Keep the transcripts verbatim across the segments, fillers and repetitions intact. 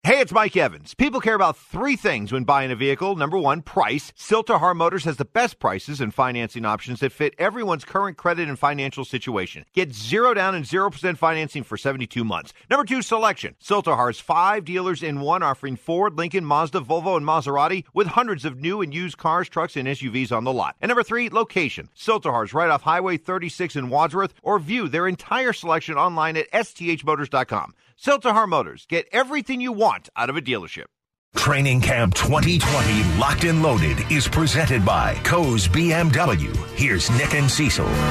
Hey, it's Mike Evans. People care about three things when buying a vehicle. Number one, price. Silterhar Motors has the best prices and financing options that fit everyone's current credit and financial situation. Get zero down and zero percent financing for seventy-two months. Number two, selection. Silterhar's five dealers in one, offering Ford, Lincoln, Mazda, Volvo, and Maserati with hundreds of new and used cars, trucks, and S U Vs on the lot. And number three, location. Silterhar's right off Highway thirty-six in Wadsworth, or view their entire selection online at S T H motors dot com. Silterhar Motors. Get everything you want out of a dealership. Training Camp twenty twenty Locked and Loaded is presented by Coase B M W. Here's Nick and Cecil. Going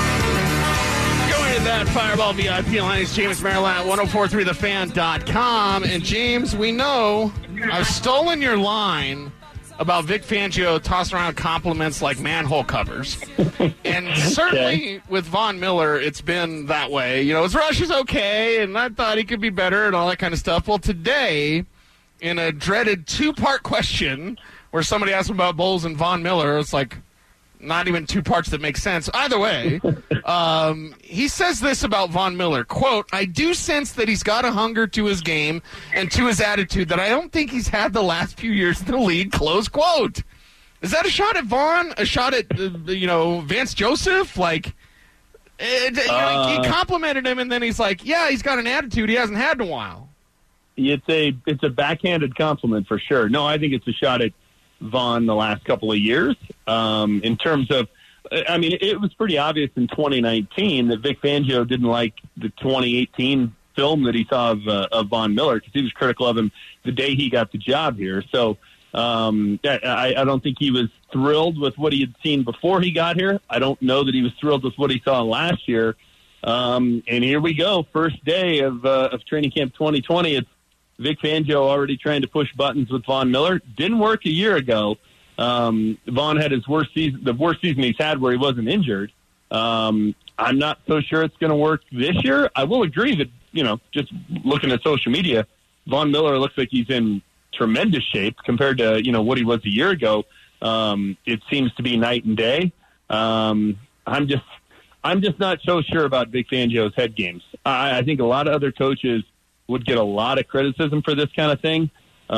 to that Fireball V I P line is James Maryland at ten forty-three the fan dot com. And James, we know I've stolen your line about Vic Fangio tossing around compliments like manhole covers. And certainly okay. with Von Miller, it's been that way. You know, his rush is okay, and I thought he could be better and all that kind of stuff. Well, today, in a dreaded two-part question where somebody asked him about Bowles and Von Miller, it's like not even two parts that make sense. Either way, um, he says this about Von Miller, quote, I do sense that he's got a hunger to his game and to his attitude that I don't think he's had the last few years in the league, close quote. Is that a shot at Vaughn? A shot at, uh, you know, Vance Joseph? Like, it, you know, uh, he complimented him, and then he's like, yeah, he's got an attitude he hasn't had in a while. It's a, it's a backhanded compliment for sure. No, I think it's a shot at Vaughn the last couple of years. Um, in terms of, I mean, it was pretty obvious in twenty nineteen that Vic Fangio didn't like the twenty eighteen film that he saw of, uh, of Von Miller because he was critical of him the day he got the job here. So um, I, I don't think he was thrilled with what he had seen before he got here. I don't know that he was thrilled with what he saw last year. Um, and here we go, first day of, uh, of Training Camp twenty twenty. It's Vic Fangio already trying to push buttons with Von Miller. Didn't work a year ago. Um, Von had his worst season, the worst season he's had where he wasn't injured. Um, I'm not so sure it's going to work this year. I will agree that, you know, just looking at social media, Von Miller looks like he's in tremendous shape compared to, you know, what he was a year ago. Um, it seems to be night and day. Um, I'm just, I'm just not so sure about Vic Fangio's head games. I, I think a lot of other coaches would get a lot of criticism for this kind of thing.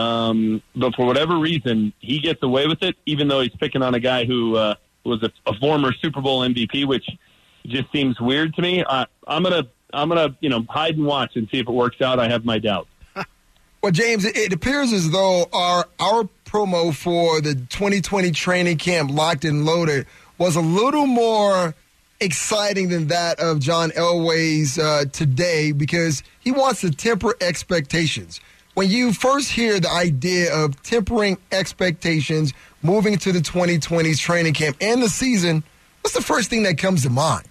Um, but for whatever reason, he gets away with it, even though he's picking on a guy who uh, was a, a former Super Bowl M V P, which just seems weird to me. I, I'm going to, I'm going to, you know, hide and watch and see if it works out. I have my doubts. Well, James, it, it appears as though our, our promo for the twenty twenty training camp Locked and Loaded was a little more exciting than that of John Elway's uh, today because he wants to temper expectations. When you first hear the idea of tempering expectations, moving to the twenty twenties training camp and the season, what's the first thing that comes to mind?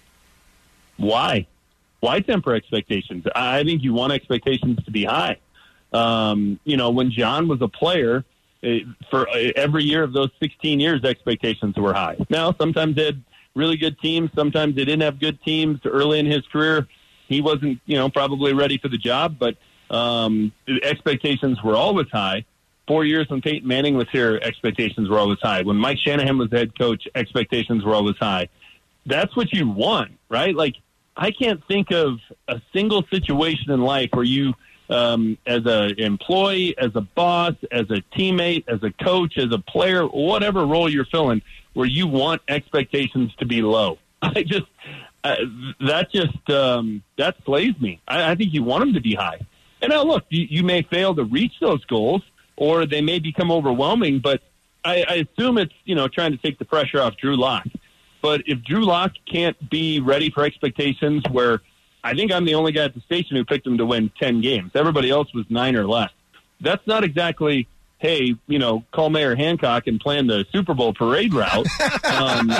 Why? Why temper expectations? I think you want expectations to be high. Um, you know, when John was a player, for every year of those sixteen years, expectations were high. Now, sometimes they had really good teams. Sometimes they didn't have good teams. Early in his career, he wasn't, you know, probably ready for the job, but um, the expectations were always high. Four years when Peyton Manning was here, expectations were always high. When Mike Shanahan was the head coach, expectations were always high. That's what you want, right? Like, I can't think of a single situation in life where you, um, as an employee, as a boss, as a teammate, as a coach, as a player, whatever role you're filling, where you want expectations to be low. I just, uh, that just, um, that slays me. I, I think you want them to be high. And now, look, you, you may fail to reach those goals, or they may become overwhelming, but I, I assume it's, you know, trying to take the pressure off Drew Lock. But if Drew Lock can't be ready for expectations where I think I'm the only guy at the station who picked him to win ten games. Everybody else was nine or less. That's not exactly, hey, you know, call Mayor Hancock and plan the Super Bowl parade route. um,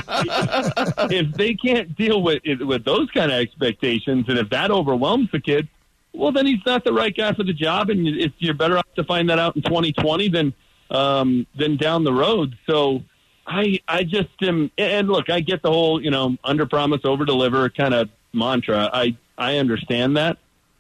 if they can't deal with with those kind of expectations, and if that overwhelms the kid, well, then he's not the right guy for the job, and it's, you're better off to find that out in twenty twenty than um, than down the road. So I I just am, and look, I get the whole, you know, under promise, over deliver kind of mantra. I I understand that,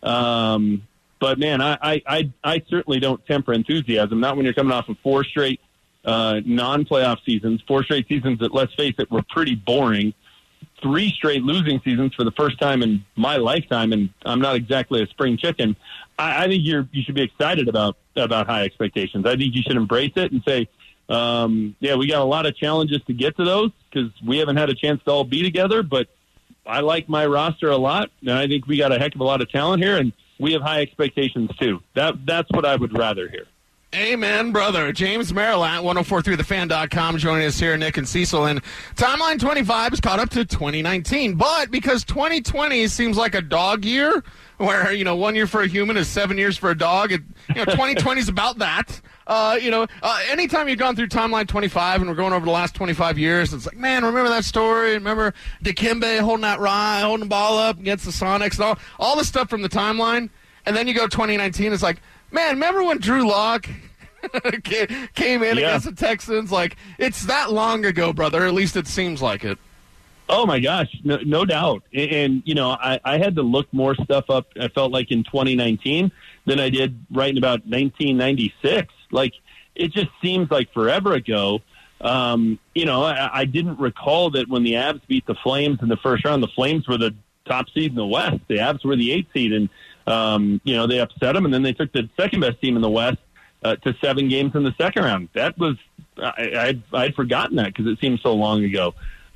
um, but man, I, I I I certainly don't temper enthusiasm. Not when you're coming off of four straight uh, non-playoff seasons, four straight seasons that, let's face it, were pretty boring. three straight losing seasons for the first time in my lifetime, and I'm not exactly a spring chicken. I, I think you're you should be excited about about high expectations. I think you should embrace it and say, um, yeah, we got a lot of challenges to get to those because we haven't had a chance to all be together, but I like my roster a lot, and I think we got a heck of a lot of talent here, and we have high expectations too. That That's what I would rather hear. Amen, brother. James Merrillat, ten forty-three the fan dot com, joining us here, Nick and Cecil. And Timeline twenty-five is caught up to twenty nineteen. But because twenty twenty seems like a dog year, where, you know, one year for a human is seven years for a dog, it, you know, twenty twenty is about that. Uh, you know, uh, anytime you've gone through Timeline twenty-five and we're going over the last twenty-five years, it's like, man, remember that story? Remember Dikembe holding that rye, holding the ball up against the Sonics and all, all the stuff from the timeline. And then you go twenty nineteen, it's like, man, remember when Drew Lock came in yeah. against the Texans? Like, it's that long ago, brother. At least it seems like it. Oh, my gosh, no, no doubt. And, and, you know, I, I had to look more stuff up, I felt like, in twenty nineteen than I did right in about nineteen ninety-six. Like, it just seems like forever ago. Um, you know, I, I didn't recall that when the Avs beat the Flames in the first round, the Flames were the top seed in the West. The Avs were the eighth seed, and, um, you know, they upset them, and then they took the second-best team in the West uh, to seven games in the second round. That was I, I'd, I'd forgotten that because it seemed so long ago.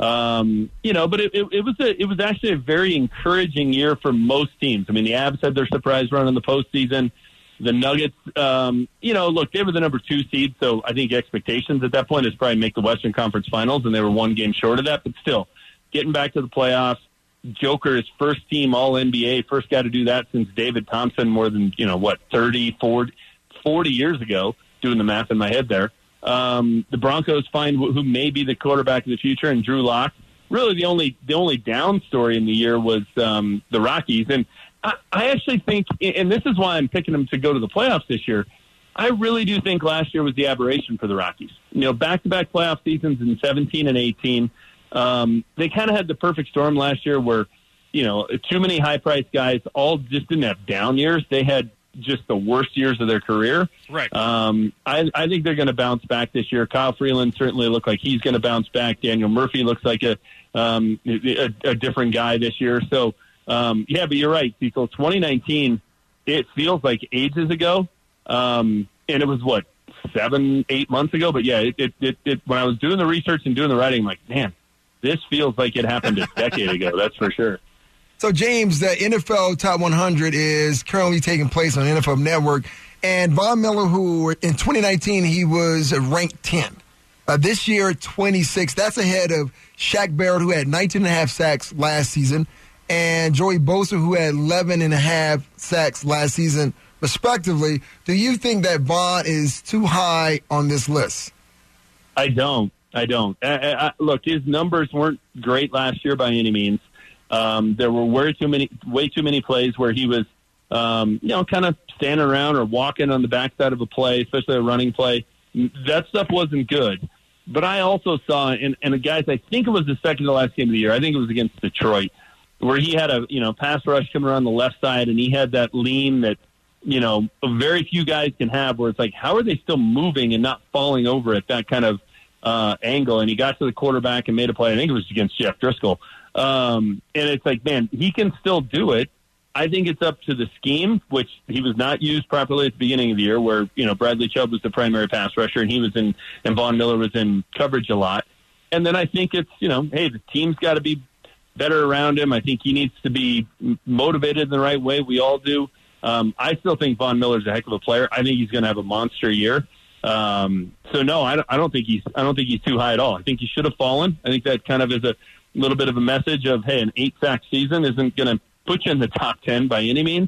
Um, you know, but it, it, it was a, it was actually a very encouraging year for most teams. I mean, the Avs had their surprise run in the postseason. The Nuggets, um, you know, look, they were the number two seed, so I think expectations at that point is probably make the Western Conference Finals, and they were one game short of that. But still, getting back to the playoffs, Joker is first team All N B A, first guy to do that since David Thompson more than, you know, what, thirty, forty, forty years ago, doing the math in my head there. Um, the Broncos find who may be the quarterback of the future, and Drew Lock. Really, the only the only down story in the year was um, the Rockies. And I, I actually think, and this is why I'm picking them to go to the playoffs this year, I really do think last year was the aberration for the Rockies. You know, back-to-back playoff seasons in seventeen and eighteen. Um, they kind of had the perfect storm last year where, you know, too many high-priced guys all just didn't have down years. They had just the worst years of their career. Right. Um, I, I think they're going to bounce back this year. Kyle Freeland certainly looked like he's going to bounce back. Daniel Murphy looks like a, um, a, a different guy this year. So, um, yeah, but you're right, Cecil. twenty nineteen, it feels like ages ago. Um, and it was, what, seven, eight months ago? But, yeah, it, it, it, it, when I was doing the research and doing the writing, I'm like, man, this feels like it happened a decade ago. That's for sure. So, James, the N F L Top one hundred is currently taking place on N F L Network. And Von Miller, who in twenty nineteen, he was ranked tenth. Uh, this year, twenty-sixth. That's ahead of Shaq Barrett, who had nineteen and a half sacks last season, and Joey Bosa, who had eleven and a half sacks last season, respectively. Do you think that Von is too high on this list? I don't. I don't. I, I, look, his numbers weren't great last year by any means. Um, there were way too many, way too many plays where he was, um, you know, kind of standing around or walking on the backside of a play, especially a running play. That stuff wasn't good. But I also saw, and, and the guys, I think it was the second to last game of the year. I think it was against Detroit, where he had a, you know, pass rush coming around the left side, and he had that lean that, you know, very few guys can have, where it's like, how are they still moving and not falling over at that kind of uh, angle? And he got to the quarterback and made a play. I think it was against Jeff Driscoll. Um, and it's like, man, he can still do it. I think it's up to the scheme, which he was not used properly at the beginning of the year, where, you know, Bradley Chubb was the primary pass rusher, and he was in, and Von Miller was in coverage a lot. And then I think it's, you know, hey, the team's got to be better around him. I think he needs to be motivated in the right way. We all do. Um, I still think Von Miller's a heck of a player. I think he's going to have a monster year. Um, so no, I don't, I don't think he's, I don't think he's too high at all. I think he should have fallen. I think that kind of is a little bit of a message of, hey, an eight sack season isn't going to put you in the top ten by any means.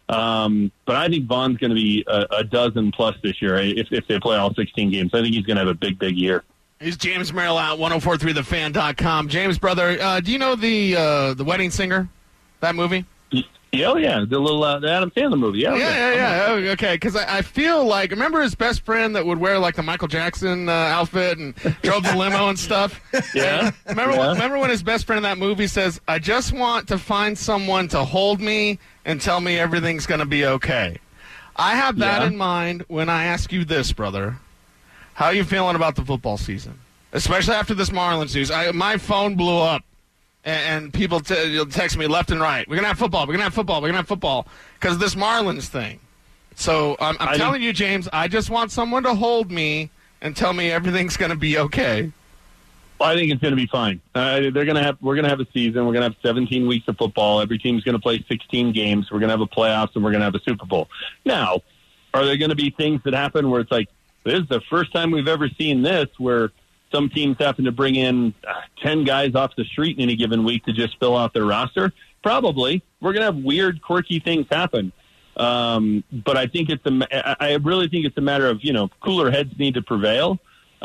Um, but I think Von's going to be a, a dozen plus this year if, if they play all sixteen games. I think he's going to have a big, big year. He's James Merrillat, ten forty-three the fan dot com. James, brother, uh, do you know the uh, the Wedding Singer, that movie? Yeah, oh yeah, the little uh, the Adam Sandler movie. Yeah, yeah, okay. yeah, yeah. Oh, okay, because I, I feel like, remember his best friend that would wear like the Michael Jackson uh, outfit and drove the limo and stuff? Yeah. Remember, yeah. When, remember when his best friend in that movie says, "I just want to find someone to hold me and tell me everything's going to be okay." I have that yeah. in mind when I ask you this, brother. How are you feeling about the football season, especially after this Marlins news? I, my phone blew up and, and people t- you'll text me left and right. We're gonna have football. We're gonna have football. We're gonna have football because of this Marlins thing. So um, I'm telling you, James, I just want someone to hold me and tell me everything's gonna be okay. Well, I think it's going to be fine. Uh, they're going to have. We're going to have a season. We're going to have seventeen weeks of football. Every team's going to play sixteen games. We're going to have a playoffs, and we're going to have a Super Bowl. Now, are there going to be things that happen where it's like, this is the first time we've ever seen this, where some teams happen to bring in uh, ten guys off the street in any given week to just fill out their roster? Probably. We're going to have weird, quirky things happen. Um, but I think it's a. I really think it's a matter of, you know, cooler heads need to prevail.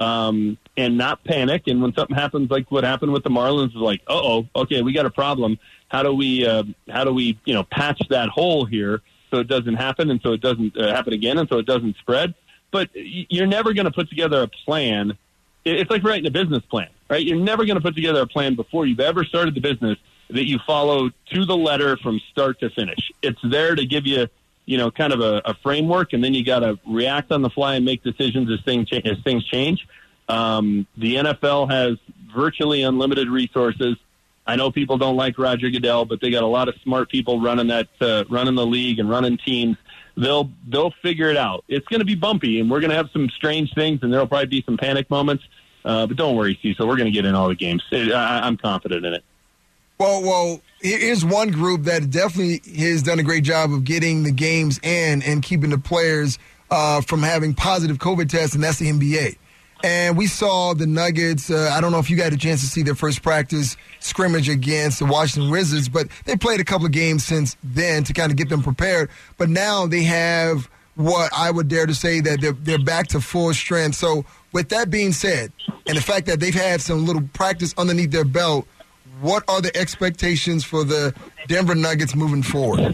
Um, and not panic. And when something happens like what happened with the Marlins, it's like, uh-oh, okay, we got a problem. How do we, uh, how do we, you know, patch that hole here so it doesn't happen and so it doesn't uh, happen again and so it doesn't spread? But you're never going to put together a plan. It's like writing a business plan, right? You're never going to put together a plan before you've ever started the business that you follow to the letter from start to finish. It's there to give you, you know, kind of a, a framework, and then you got to react on the fly and make decisions as things cha- as things change. Um, the N F L has virtually unlimited resources. I know people don't like Roger Goodell, but they got a lot of smart people running that, uh, running the league and running teams. They'll they'll figure it out. It's going to be bumpy, and we're going to have some strange things, and there'll probably be some panic moments. Uh, but don't worry, Cecil. We're going to get in all the games. I, I'm confident in it. Well, well, here's one group that definitely has done a great job of getting the games in and keeping the players uh, from having positive COVID tests, and that's the N B A. And we saw the Nuggets. Uh, I don't know if you got a chance to see their first practice scrimmage against the Washington Wizards, but they played a couple of games since then to kind of get them prepared. But now they have what I would dare to say that they're, they're back to full strength. So with that being said, and the fact that they've had some little practice underneath their belt, what are the expectations for the Denver Nuggets moving forward?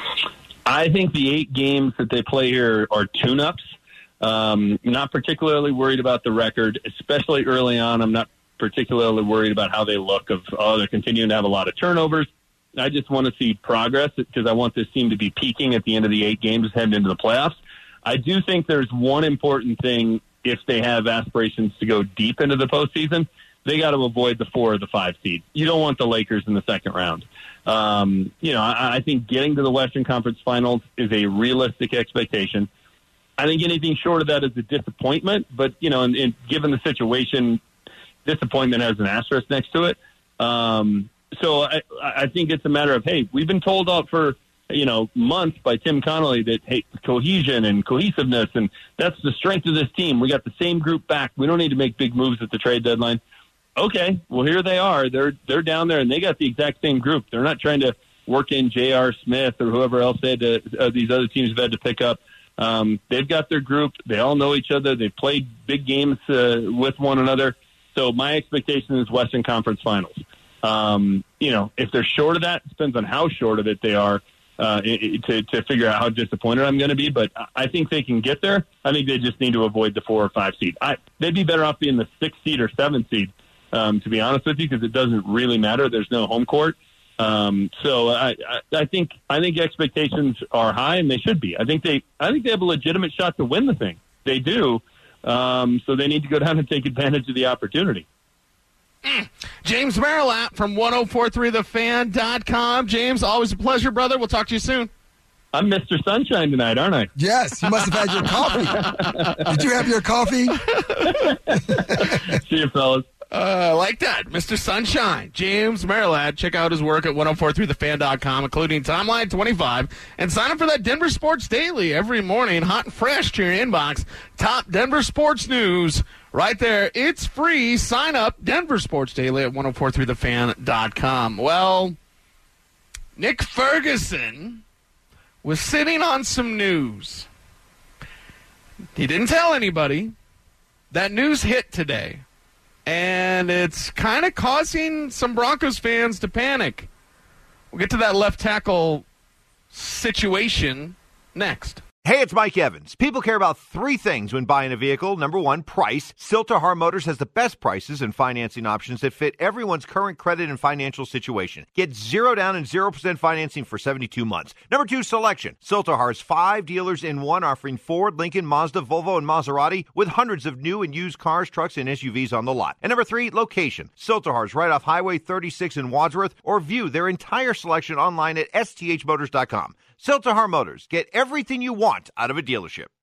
I think the eight games that they play here are tune-ups. Um, not particularly worried about the record, especially early on. I'm not particularly worried about how they look. Of oh, they're continuing to have a lot of turnovers. I just want to see progress because I want this team to be peaking at the end of the eight games heading into the playoffs. I do think there's one important thing if they have aspirations to go deep into the postseason. They got to avoid the four or the five seed. You don't want the Lakers in the second round. Um, you know, I, I think getting to the Western Conference Finals is a realistic expectation. I think anything short of that is a disappointment, but, you know, and, and given the situation, disappointment has an asterisk next to it. Um, so I, I think it's a matter of, hey, we've been told out for, you know, months by Tim Connolly that, hey, cohesion and cohesiveness, and that's the strength of this team. We got the same group back. We don't need to make big moves at the trade deadline. Okay, well, here they are. They're they're down there, and they got the exact same group. They're not trying to work in J R. Smith or whoever else they had to, uh, these other teams have had to pick up. Um, they've got their group. They all know each other. They've played big games uh, with one another. So my expectation is Western Conference Finals. Um, you know, if they're short of that, it depends on how short of it they are uh, it, to, to figure out how disappointed I'm going to be. But I think they can get there. I think they just need to avoid the four or five seed. I, they'd be better off being the sixth seed or seventh seed, um, to be honest with you, because it doesn't really matter. There's no home court. Um, so I, I, I think I think expectations are high, and they should be. I think they I think they have a legitimate shot to win the thing. They do. Um, so they need to go down and take advantage of the opportunity. Mm. James Merilatt from ten forty-three the fan dot com. James, always a pleasure, brother. We'll talk to you soon. I'm Mister Sunshine tonight, aren't I? Yes, you must have had your coffee. Did you have your coffee? See you, fellas. Uh, like that, Mister Sunshine, James Merilatt. Check out his work at ten forty-three the fan dot com, including Timeline twenty-five, and sign up for that Denver Sports Daily every morning, hot and fresh to your inbox. Top Denver sports news right there. It's free. Sign up, Denver Sports Daily at ten forty-three the fan dot com. Well, Nick Ferguson was sitting on some news. He didn't tell anybody. That news hit today. And it's kind of causing some Broncos fans to panic. We'll get to that left tackle situation next. Hey, it's Mike Evans. People care about three things when buying a vehicle. Number one, price. Silterhar Motors has the best prices and financing options that fit everyone's current credit and financial situation. Get zero down and zero percent financing for seventy-two months. Number two, selection. Silterhar's five dealers in one, offering Ford, Lincoln, Mazda, Volvo, and Maserati with hundreds of new and used cars, trucks, and S U Vs on the lot. And number three, location. Silterhar's right off Highway thirty-six in Wadsworth, or view their entire selection online at S T H motors dot com. Silterhar Motors. Get everything you want out of a dealership.